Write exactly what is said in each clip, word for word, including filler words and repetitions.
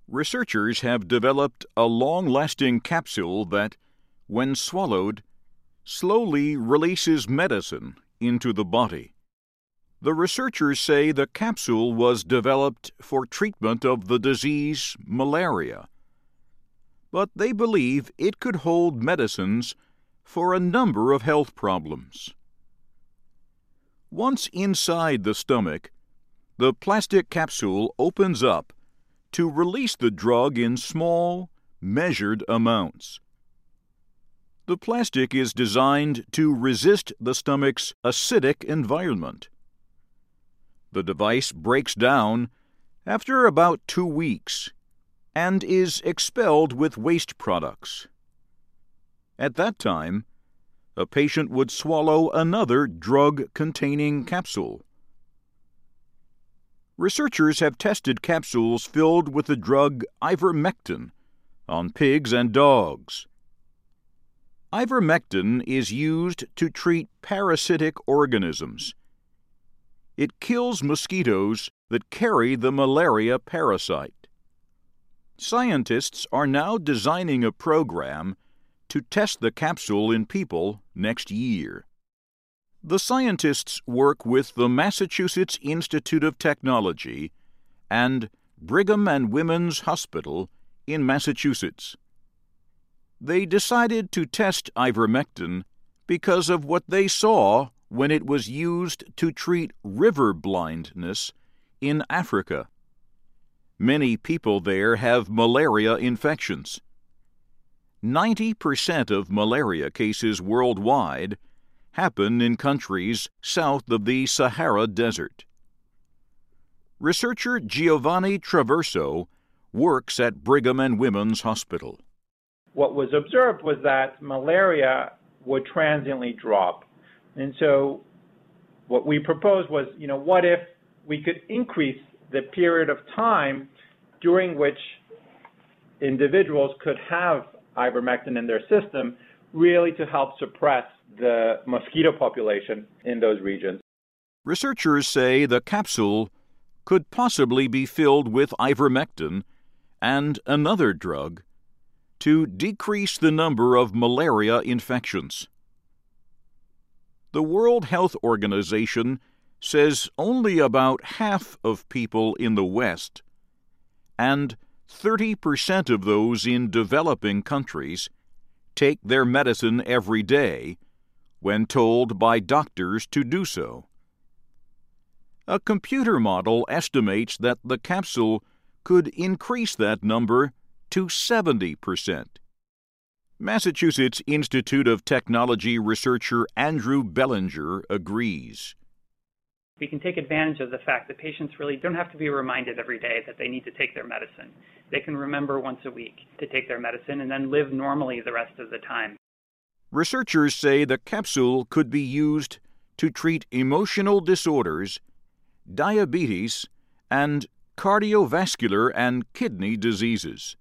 Researchers have developed a long-lasting capsule that, when swallowed, slowly releases medicine into the body. The researchers say the capsule was developed for treatment of the disease malaria, but they believe it could hold medicines for a number of health problems. Once inside the stomach, the plastic capsule opens up to release the drug in small, measured amounts. The plastic is designed to resist the stomach's acidic environment. The device breaks down after about two weeks and is expelled with waste products. At that time, a patient would swallow another drug-containing capsule. Researchers have tested capsules filled with the drug ivermectin on pigs and dogs. Ivermectin is used to treat parasitic organisms. It kills mosquitoes that carry the malaria parasite. Scientists are now designing a program to test the capsule in people next year. The scientists work with the Massachusetts Institute of Technology and Brigham and Women's Hospital in Massachusetts. They decided to test ivermectin because of what they saw when it was used to treat river blindness in Africa. Many people there have malaria infections. ninety percent of malaria cases worldwide happen in countries south of the Sahara Desert. Researcher Giovanni Traverso works at Brigham and Women's Hospital. What was observed was that malaria would transiently drop. And so what we proposed was, you know, what if we could increase the period of time during which individuals could have ivermectin in their system, really to help suppress the mosquito population in those regions. Researchers say the capsule could possibly be filled with ivermectin and another drug to decrease the number of malaria infections. The World Health Organization says only about half of people in the West and thirty percent of those in developing countries take their medicine every day when told by doctors to do so. A computer model estimates that the capsule could increase that number to seventy percent. Massachusetts Institute of Technology researcher Andrew Bellinger agrees. We can take advantage of the fact that patients really don't have to be reminded every day that they need to take their medicine. They can remember once a week to take their medicine and then live normally the rest of the time. Researchers say the capsule could be used to treat emotional disorders, diabetes, and cardiovascular and kidney diseases.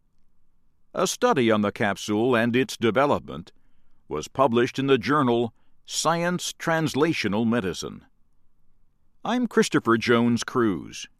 A study on the capsule and its development was published in the journal Science Translational Medicine. I'm Christopher Jones Cruz.